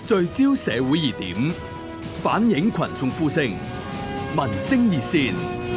聚焦社會熱點，反映群眾呼聲，民聲熱線。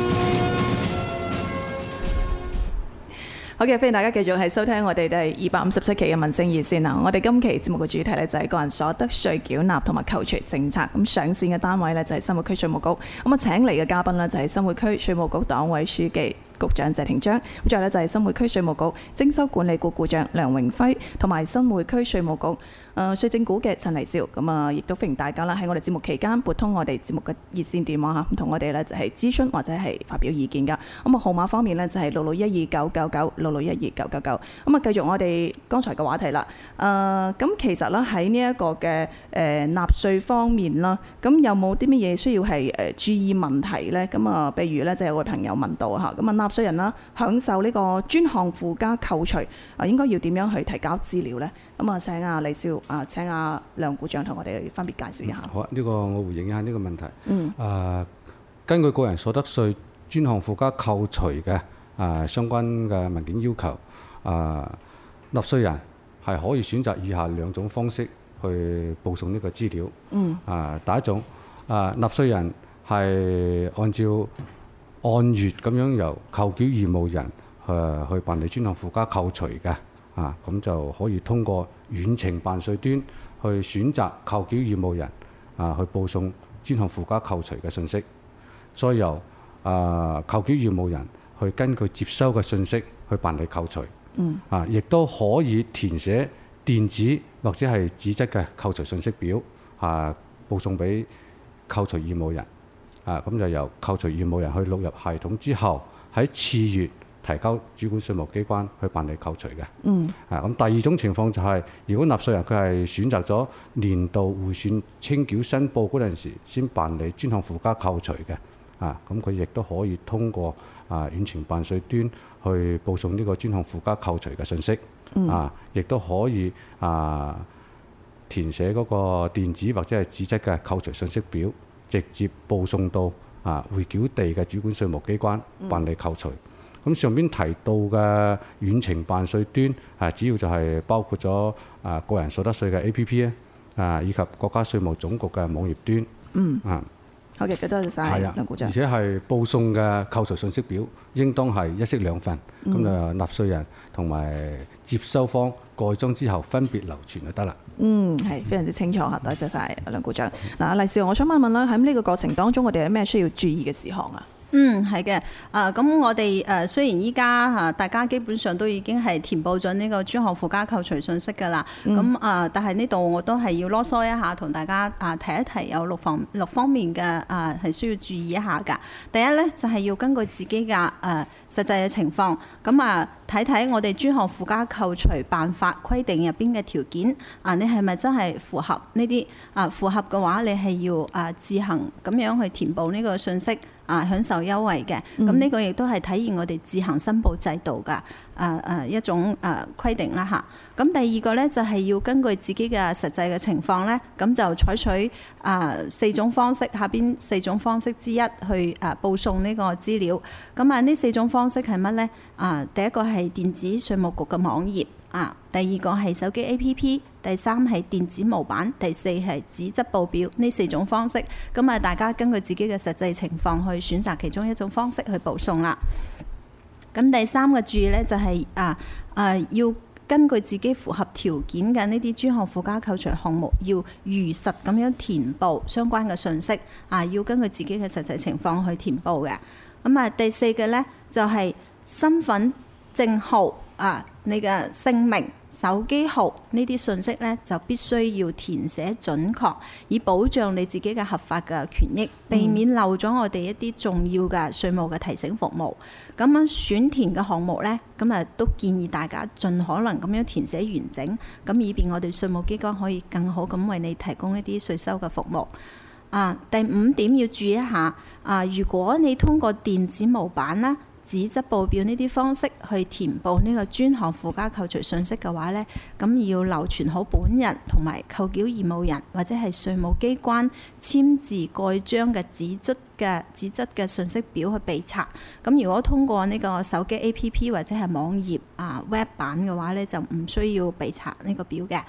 好嘅，歡迎大家繼續係收聽我哋第257期嘅民聲熱線啊！我哋今期節目嘅主題呢，就係個人所得稅繳納同埋扣除政策。咁上線嘅單位呢，就係生活區稅務局。咁啊請嚟嘅嘉賓呢，就係生活區稅務局黨委書記局長謝霆鋒。咁最後呢，就係生活區稅務局徵收管理局局長梁榮輝同埋生活區稅務局稅政股嘅陳麗笑。咁啊，亦都歡迎大家啦喺我哋節目期間撥通我哋節目嘅熱線電話嚇，同我哋呢就係諮詢或者係發表意見㗎。咁啊號碼方面呢，就係6612999。6612999。咁啊，繼續我哋剛才嘅話題啦。咁其實咧喺呢一個嘅納稅方面啦，咁有冇啲乜嘢需要係注意問題咧？咁啊，譬如咧就有位朋友問到嚇，咁啊納稅人啦享受呢個專項附加扣除應該要點樣去提交資料咧？咁啊，請阿李少請阿梁股長同我哋分別介紹一下。 好啊，呢個我回應一下呢個問題。根據個人所得稅專項附加扣除嘅相關嘅文件要求，納稅人係可以選擇以下兩種方式去報送呢個資料。第一種，納稅人係按月咁樣由扣繳義務人去辦理專項附加扣除嘅，咁就可以通過遠程辦稅端去選擇扣繳義務人去報送專項附加扣除嘅信息，再由扣繳義務人去根據接收嘅信息去辦理扣除。亦都可以填寫電子或者係紙質嘅扣除信息表，報送俾扣除義務人。咁就由扣除義務人去錄入系統之後，喺次月提交主管稅務機關去辦理扣除嘅。咁第二種情況就係，如果納稅人佢係選擇咗年度匯算清繳申報嗰陣時先辦理專項附加扣除嘅，咁佢亦都可以通過遠程辦稅端去報送呢個專項附加扣除嘅信息。亦都可以填寫嗰個電子或者係紙質嘅扣除信息表，直接報送到匯繳地嘅主管稅務機關辦理扣除。咁上邊提到嘅遠程辦稅端，主要就係包括咗個人所得稅嘅 APP 以及國家稅務總局嘅網頁端。 好嘅，多謝晒梁股長。 而且係報送嘅扣除信息表，應當係一式兩份，咁就納稅人同埋接收方蓋章之後分別流傳就得啦。 係非常之清楚嚇，多謝晒梁股長。嗱，黎少，我想問問啦，喺呢個過程當中，我哋有咩需要注意嘅事項啊？ 係嘅。咁我哋雖然依家大家基本上都已經係填報咗呢個專項附加扣除信息㗎啦。但係呢度我都係要囉嗦一下，同大家提一提有六方面嘅係需要注意一下㗎。第一呢，就係要根據自己嘅實際嘅情況，咁睇睇我哋專項附加扣除辦法規定入邊嘅條件，你係咪真係符合呢啲？符合嘅話，你係要自行咁樣去填報呢個信息。享受優惠嘅，咁呢個亦都係體現我哋自行申報制度嘅一種規定啦嚇。咁第二個呢，就係要根據自己嘅實際嘅情況呢，咁就採取4種方式，下邊4種方式之一去報送呢個資料。咁呢4種方式係乜呢？第一個係電子稅務局嘅網頁，第二個係手機 APP， 第三係電子模板，第四係紙質報表。呢4種方式，咁大家根據自己嘅實際情況去選擇其中一種方式去報送啦。咁第三個注意呢，就係要根據自己符合條件嘅呢啲專項附加扣除項目，要如實咁樣填報相關嘅信息。要根據自己嘅實際情況去填報嘅。咁第四個呢，就係身份證號，你嘅姓名、手機號呢啲信息呢，就必須要填寫準確，以保障你自己嘅合法嘅權益，避免漏咗我哋一啲重要嘅稅務嘅提醒服務。咁樣選填嘅項目呢，咁都建議大家盡可能咁樣填寫完整，咁以便我哋稅務機關可以更好咁為你提供一啲稅收嘅服務。第5點要注意一下，如果你通過電子模板啦、紙質報表呢啲方式去填報呢個專項附加扣除信息嘅話呢，咁要留存好本人同埋扣繳義務人或者係稅務機關簽字蓋章嘅紙質嘅信息表去備冊。咁如果通過呢個手機 APP 或者係網頁Web 版嘅話呢，就唔需要備冊呢個表嘅。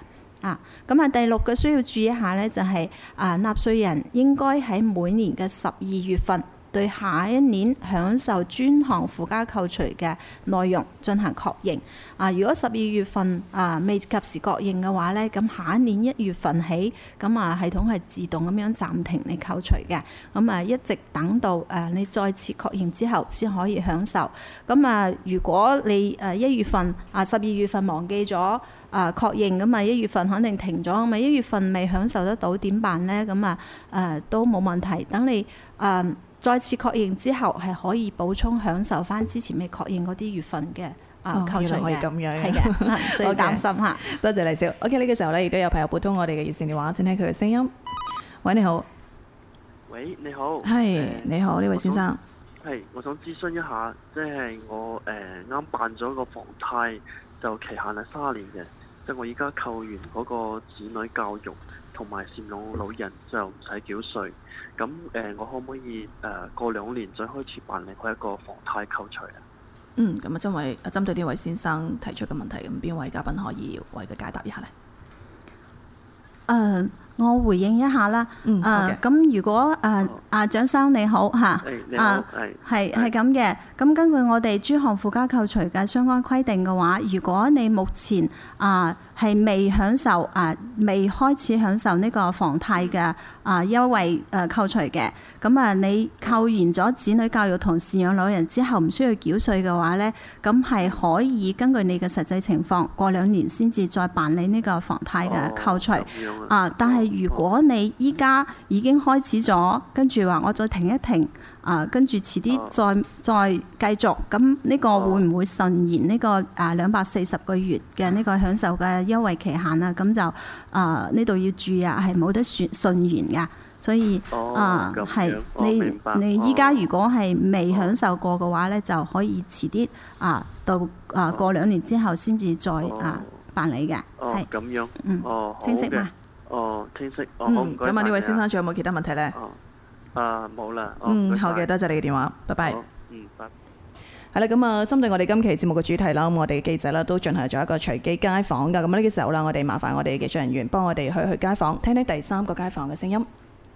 咁第6個需要注意一下呢，就係納稅人應該喺每年嘅12月份對下一年享受專項附加扣除嘅內容進行確認。如果12月份未及時確認嘅話呢，咁下一年1月份起，咁系統係自動咁樣暫停你扣除嘅。咁一直等到你再次確認之後先可以享受。咁如果你1月份12月份忘記咗確認，咁1月份肯定停咗，咁1月份未享受得到點辦呢？咁都冇問題。等你再次確認之後，係可以補充享受翻之前未確認嗰啲月份嘅扣除嘅。 可以咁樣， 係嘅，唔需要擔心嚇。 多謝黎少。OK， 呢個時候咧，亦都有朋友撥通我哋嘅熱線電話，聽聽佢嘅聲音。喂，你好。 喂，你好。 係，你好，呢位先生。 係，我想諮詢一下，即係我啱辦咗個房貸，就期限係30年嘅，即係我依家扣完嗰個子女教育同埋贍養老人就唔使繳稅。咁我可唔可以過2年再開始辦理佢一個房貸扣除啊？ 咁啊，針對呢位先生提出嘅問題，咁邊位嘉賓可以為佢解答一下呢？ 我回應一下啦。咁如果蔣生你好嚇， 你好， 係咁嘅。咁根據我哋專項附加扣除嘅相關規定嘅話，如果你目前係未享受未開始享受呢個房貸嘅優惠扣除嘅，咁你扣完咗子女教育同贍養老人之後唔需要繳稅嘅話呢，咁係可以根據你嘅實際情況過2年先至再辦理呢個房貸嘅扣除。但係如果你依家已經開始咗，跟住話我再停一停，跟住遲啲再繼續，咁呢個會唔會順延呢個240個月嘅呢個享受嘅優惠期限啊？咁就呢度要注意係冇得順延㗎，所以係你依家如果係未享受過嘅話呢，就可以遲啲到過2年之後先至再辦理嘅。係咁樣。 清晰嘛？ 清晰。好唔該。 咁呢位先生仲有冇其他問題呢？ 冇啦。 好嘅，多謝你嘅電話，拜拜。 拜。 係啦，咁針對我哋今期節目嘅主題啦，咁我哋記者啦都進行咗一個隨機街訪㗎。咁呢個時候啦，我哋麻煩我哋嘅技術人員幫我哋去街訪，聽聽第3個街訪嘅聲音。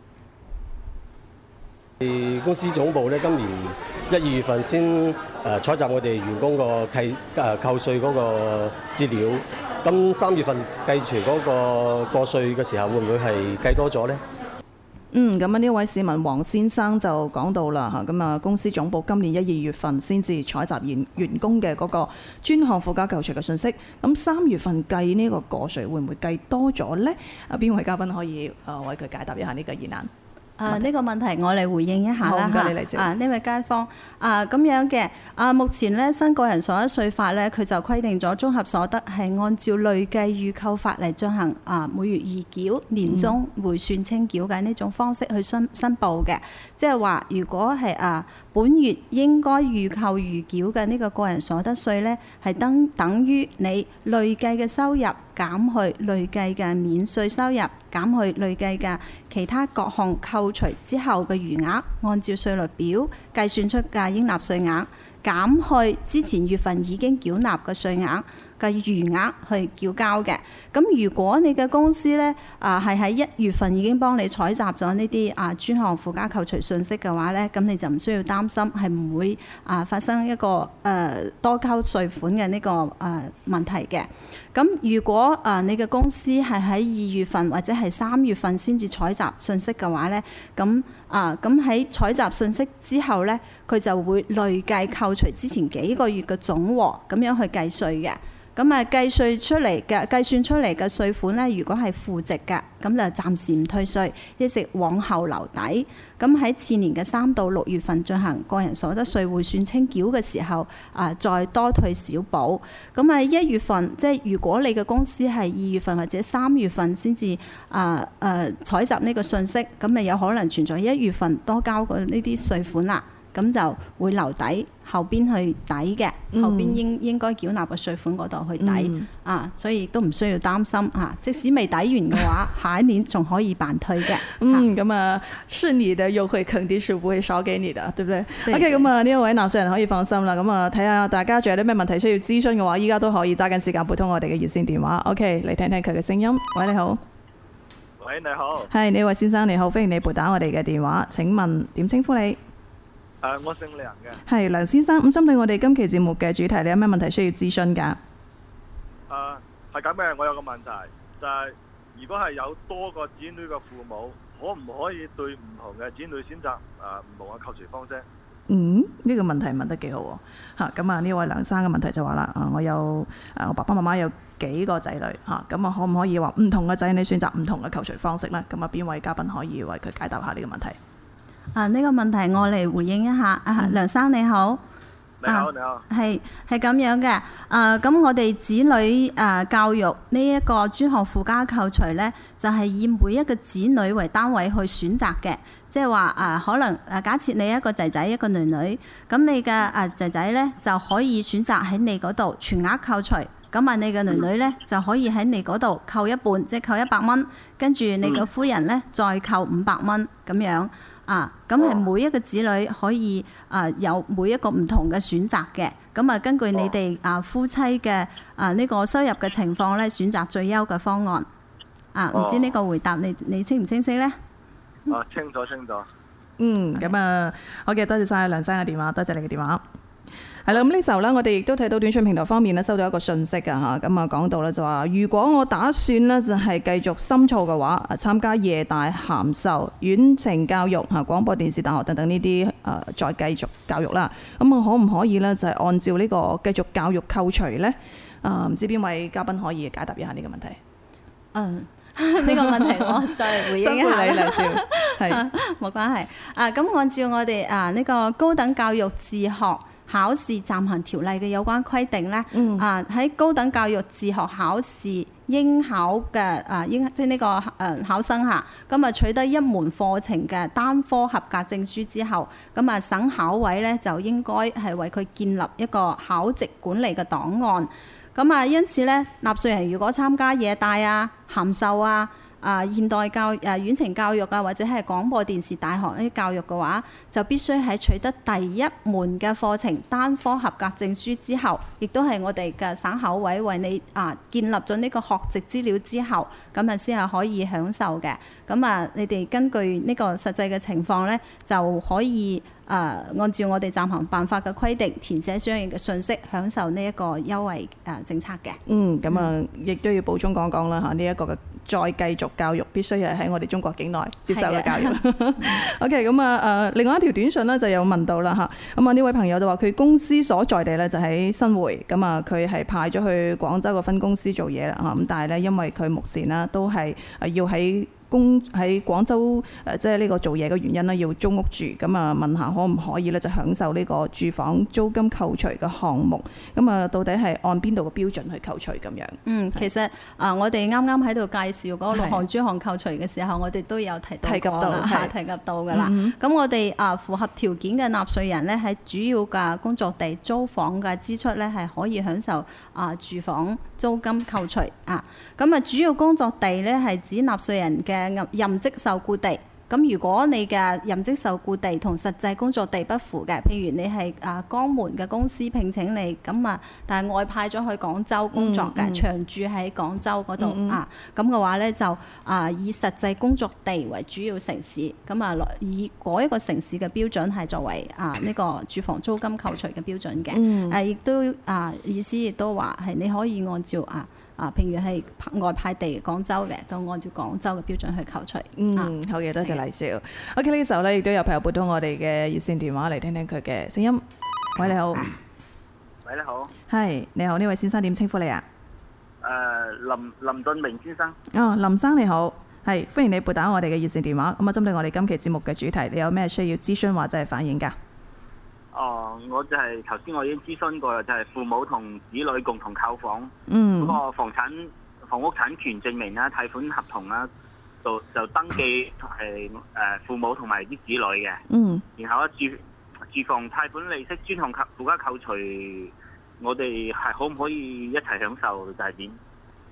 公司總部咧，今年1、2月份先採集我哋員工個扣稅嗰個資料。咁3月份計除嗰個過稅嘅時候，會唔會係計多咗呢？ 咁呢位市民黃先生就講到啦嚇，咁公司總部今年1、2月份先至採集員工嘅嗰個專項附加扣除嘅信息，咁3月份計呢個過稅會唔會計多咗呢？邊位嘉賓可以為佢解答一下呢個疑難？ 呢個問題我嚟回應一下啦。 唔該你黎少。 呢位街坊咁樣嘅目前呢，新個人所得稅法呢，佢就規定咗綜合所得係按照累計預扣法嚟進行每月預繳、年終回算清繳嘅呢種方式去申報嘅。即係話，如果係本月應該預扣預繳嘅呢個個人所得稅呢，係等於你累計嘅收入減去累計嘅免稅收入，減去累計嘅其他各項扣除之後嘅餘額，按照稅率表計算出嘅應納稅額，減去之前月份已經繳納嘅稅額嘅餘額去繳交嘅。咁如果你嘅公司呢係喺1月份已經幫你採集咗呢啲專項附加扣除信息嘅話呢，咁你就唔需要擔心係唔會發生一個多交稅款嘅呢個問題嘅。咁如果你嘅公司係喺2月份或者係3月份先至採集信息嘅話呢，咁喺採集信息之後呢，佢就會累計扣除之前幾個月嘅總和，咁樣去計稅嘅。咁計算出嚟嘅稅款呢，如果係負值嘅，咁就暫時唔退稅，一直往後留底。咁喺次年嘅3到6月份進行個人所得稅匯算清繳嘅時候，再多退少補。咁1月份，即係如果你嘅公司係2月份或者3月份先至採集呢個信息，咁咪有可能存在1月份多交過呢啲稅款啦。 咁就會留底後邊去抵嘅，後邊應該繳納嘅稅款嗰度去抵所以都唔需要擔心即使未抵完嘅話，下一年仲可以辦退嘅。 咁是你的優惠肯定是不會少給你的，對不對？OK， 咁呢一位納稅人可以放心啦。咁睇下大家仲有啲咩問題需要諮詢嘅話，依家都可以揸緊時間撥通我哋嘅熱線電話。OK，嚟聽聽佢嘅聲音。喂，你好。 喂，你好。 係，呢位先生你好，歡迎你撥打我哋嘅電話。請問點稱呼你？ 我姓梁嘅。 係梁先生，咁針對我哋今期節目嘅主題，你有咩問題需要諮詢㗎？ 係咁嘅，我有個問題，就係如果係有多個子女嘅父母，可唔可以對唔同嘅子女選擇唔同嘅扣除方式？ 呢個問題問得幾好喎。咁呢位梁生嘅問題就話啦，我有我爸爸媽媽有幾個仔女咁可唔可以話唔同嘅仔女選擇唔同嘅扣除方式呢？咁邊位嘉賓可以為佢解答下呢個問題？ 呢個問題我嚟回應一下。梁生你好。 你好，你好。 係咁樣嘅。咁我哋子女教育呢一個專項附加扣除呢，就係以每一個子女為單位去選擇嘅。即係話可能假設你一個仔仔一個女女，咁你嘅仔仔呢就可以選擇喺你嗰度全額扣除。咁你嘅女女呢就可以喺你嗰度扣一半，即係扣100蚊，跟住你嘅夫人呢再扣500蚊咁樣。咁係每一個子女可以有每一個唔同嘅選擇嘅。咁根據你哋夫妻嘅呢個收入嘅情況咧，選擇最優嘅方案。唔知呢個回答你清唔清晰呢？ 清楚。 咁好嘅，多謝晒梁生嘅電話，多謝你嘅電話。係啦，咁呢時候呢，我哋亦都睇到短訊平台方面呢，收到一個訊息㗎。咁講到呢，就話，如果我打算呢，就係繼續深造嘅話，參加夜大函授、遠程教育、廣播電視大學等等呢啲再繼續教育啦。咁可唔可以呢？就係按照呢個繼續教育扣除呢？唔知邊位嘉賓可以解答一下呢個問題？ 呢個問題我再回應一下。 梁少，係冇關係。咁按照我哋呢個高等教育自學考試暫行條例嘅有關規定呢，喺高等教育自學考試應考嘅即係呢個考生下，咁取得一門課程嘅單科合格證書之後，咁省考委呢就應該係為佢建立一個考籍管理嘅檔案。咁因此呢，納稅人如果參加夜大函授現代教遠程教育或者係廣播電視大學呢啲教育嘅話，就必須喺取得第一門嘅課程單科合格證書之後，亦都係我哋嘅省考委為你建立咗呢個學籍資料之後，咁先係可以享受嘅。咁你哋根據呢個實際嘅情況呢，就可以按照我哋暫行辦法嘅規定，填寫相應嘅信息，享受呢一個優惠政策嘅。 咁亦都要補充講講啦嚇，呢一個嘅再繼續教育必須係喺我哋中國境內接受嘅教育。OK， 咁另外一條短信呢就有問到啦嚇，咁呢位朋友就話佢公司所在地呢就喺新會，咁佢係派咗去廣州嘅分公司做嘢啦嚇，咁但係呢，因為佢目前呢都係要喺廣州即係呢個做嘢嘅原因呢，要租屋住，咁問下可唔可以呢就享受呢個住房租金扣除嘅項目，咁到底係按邊度嘅標準去扣除咁樣？ 其實我哋啱啱喺度介紹嗰6項專項扣除嘅時候，我哋都有提及到㗎啦。咁我哋符合條件嘅納稅人呢，喺主要嘅工作地租房嘅支出呢，係可以享受住房租金扣除咁主要工作地呢，係指納稅人嘅任職受僱地。咁如果你嘅任職受僱地同實際工作地不符嘅，譬如你係江門嘅公司聘請你，咁但係外派咗去廣州工作嘅，長住喺廣州嗰度咁嘅話呢，就以實際工作地為主要城市，咁以嗰一個城市嘅標準係作為呢個住房租金扣除嘅標準嘅。亦都意思亦都話係你可以按照譬如係外派地廣州嘅，咁按照廣州嘅標準去扣除。 好嘅，多謝黎少。OK， 呢個時候呢，亦都有朋友撥通我哋嘅熱線電話嚟聽聽佢嘅聲音。喂，你好。 喂，你好。 係，你好，呢位先生點稱呼你啊？ 林俊明先生。 林生你好，係歡迎你撥打我哋嘅熱線電話。咁針對我哋今期節目嘅主題，你有咩需要諮詢或者係反映㗎？ 我就係頭先我已經諮詢過啦，就係父母同子女共同購房，嗰個房屋產權證明啦、貸款合同啦，就登記係父母同埋啲子女嘅。然後住房貸款利息專項附加扣除，我哋係可唔可以一齊享受就係點？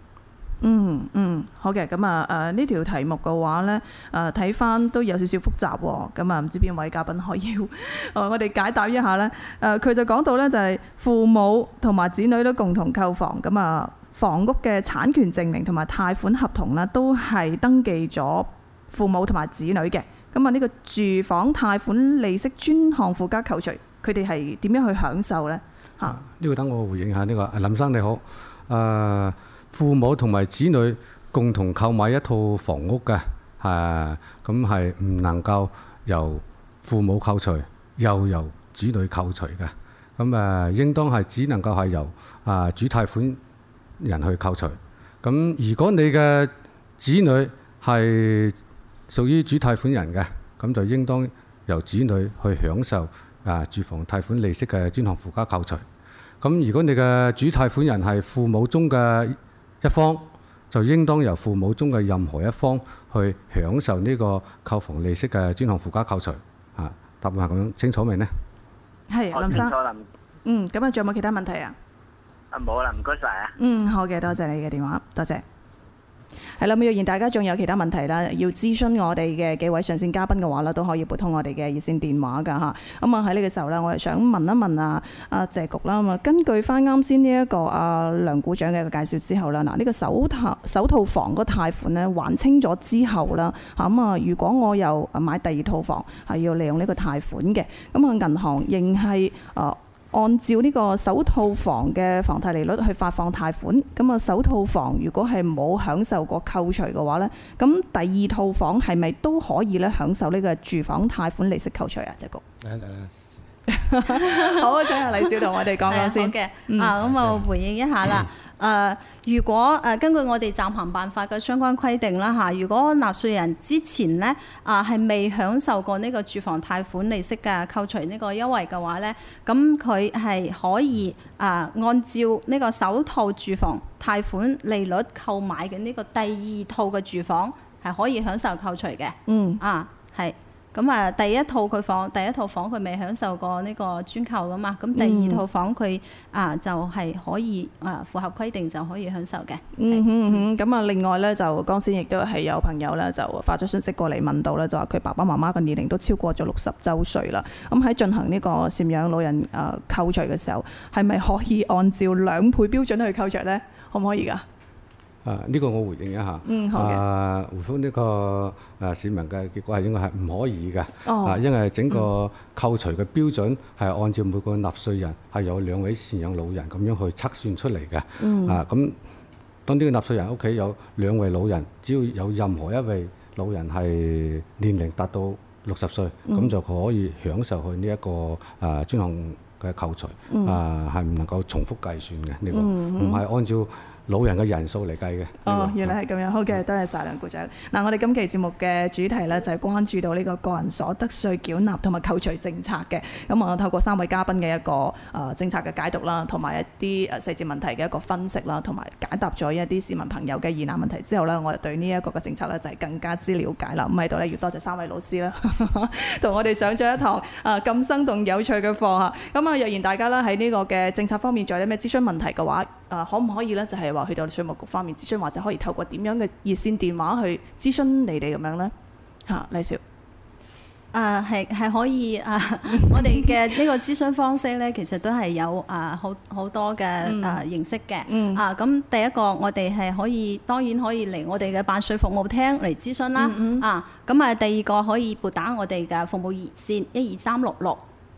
好嘅，咁呢條題目嘅話呢，睇翻都有少少複雜喎，咁唔知邊位嘉賓可以我哋解答一下呢？佢就講到呢，就係父母同埋子女都共同購房，咁房屋嘅產權證明同埋貸款合同呢，都係登記咗父母同埋子女嘅。咁呢個住房貸款利息專項附加扣除，佢哋係點樣去享受呢？呢個等我回應下呢個。林生你好，父母同埋子女共同購買一套房屋嘅，咁係唔能夠由父母扣除，又由子女扣除嘅。咁應當係只能夠係由主貸款人去扣除。咁如果你嘅子女係屬於主貸款人嘅，咁就應當由子女去享受住房貸款利息嘅專項附加扣除。咁如果你嘅主貸款人係父母中嘅一方，就應當由父母中嘅任何一方去享受呢個購房利息嘅專項附加扣除。答案係咁樣，清楚未呢？ 係林生。咁仲有冇其他問題啊？ 冇啦，唔該晒啊。 好嘅，多謝你嘅電話，多謝。係啦，若然大家仲有其他問題啦，要諮詢我哋嘅幾位上線嘉賓嘅話咧，都可以撥通我哋嘅熱線電話㗎嚇。咁喺呢個時候咧，我哋想問一問阿謝局啦。咁根據翻啱先呢一個梁股長嘅一個介紹之後啦，呢個首套房嗰貸款咧還清咗之後啦，如果我又買第二套房係要利用呢個貸款嘅，咁銀行仍係按照呢個首套房嘅房貸利率去發放貸款，咁首套房如果係冇享受過扣除嘅話呢，咁第二套房係咪都可以咧享受呢個住房貸款利息扣除啊？謝局。好，請阿黎少同我哋講講先。 好嘅，咁我回應一下啦。如果根據我哋暫行辦法嘅相關規定啦嚇，如果納稅人之前呢係未享受過呢個住房貸款利息嘅扣除呢個優惠嘅話呢，咁佢係可以按照呢個首套住房貸款利率購買嘅呢個第二套嘅住房係可以享受扣除嘅。係。咁第一套房佢未享受過呢個專扣噶嘛，咁第二套房佢就係可以符合規定就可以享受嘅。 咁另外咧就剛先亦都係有朋友咧就發咗信息過嚟問到咧，就話佢爸爸媽媽嘅年齡都超過咗60週歲啦。咁喺進行呢個贍養老人扣除嘅時候，係咪可以按照2倍標準去扣除咧？可唔可以㗎？ 呢個我回應一下。好嘅。回覆呢個市民嘅結果係應該係唔可以嘅。因為整個扣除嘅標準係按照每個納稅人係有2位贍養老人咁樣去測算出嚟嘅。咁當呢個納稅人屋企有2位老人，只要有任何一位老人係年齡達到60歲，咁就可以享受佢呢一個專項嘅扣除。係唔能夠重複計算嘅，呢個唔係按照老人嘅人數嚟計嘅。 原來係咁樣。好嘅，多謝晒梁局長。我哋今期節目嘅主題呢，就係關注到呢個個人所得稅繳納同埋扣除政策嘅。咁我透過3位嘉賓嘅一個政策嘅解讀啦，同埋一啲細節問題嘅一個分析啦，同埋解答咗一啲市民朋友嘅疑難問題之後呢，我哋對呢一個嘅政策呢，就係更加之了解啦。咁喺度呢，要多謝3位老師啦，同我哋上咗一堂咁生動有趣嘅課嚇。咁若然大家呢喺呢個嘅政策方面仲有啲咩諮詢問題嘅話，可唔可以呢？就係話去到稅務局方面諮詢，或者可以透過點樣嘅熱線電話去諮詢你哋咁樣呢？黎少。 係可以我哋嘅呢個諮詢方式呢，其實都係有好多嘅形式嘅。咁第一個我哋係當然可以嚟我哋嘅辦稅服務廳嚟諮詢啦。咁第二個可以撥打我哋嘅服務熱線12366。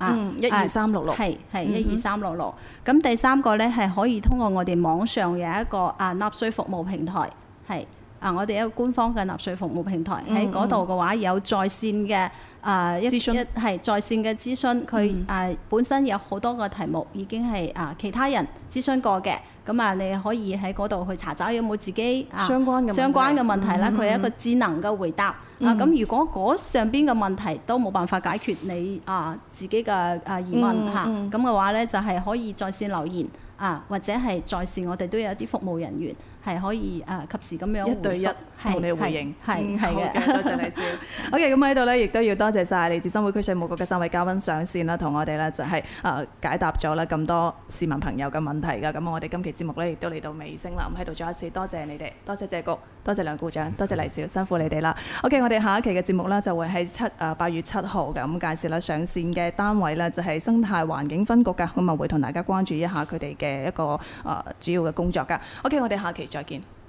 12366 係12366。咁第三個呢，係可以通過我哋網上有一個納稅服務平台，係我哋一個官方嘅納稅服務平台，喺嗰度嘅話有在線嘅諮詢，係在線嘅諮詢。佢本身有好多個題目已經係其他人諮詢過嘅，咁你可以喺嗰度去查找有冇自己相關嘅問題啦。佢係一個智能嘅回答。咁如果嗰上邊嘅問題都冇辦法解決你自己嘅疑問嚇，咁嘅話呢，就係可以在線留言或者係在線我哋都有啲服務人員係可以及時咁樣一對一同你回應。 係好嘅， 嘅，多謝黎少。OK， 咁喺度咧，亦都要多謝晒嚟自新會區稅務局嘅3位嘉賓上線啦，同我哋咧就係解答咗啦咁多市民朋友嘅問題㗎。咁我哋今期節目咧亦都嚟到尾聲啦。咁喺度再一次多謝你哋，多謝謝局，多謝梁股長，多謝黎少，辛苦你哋啦。OK， 我哋下一期嘅節目咧就會喺8月7號嘅咁介紹啦，上線嘅單位咧就係生態環境分局㗎，咁啊會同大家關注一下佢哋嘅一個主要嘅工作㗎。OK， 我哋下期再見。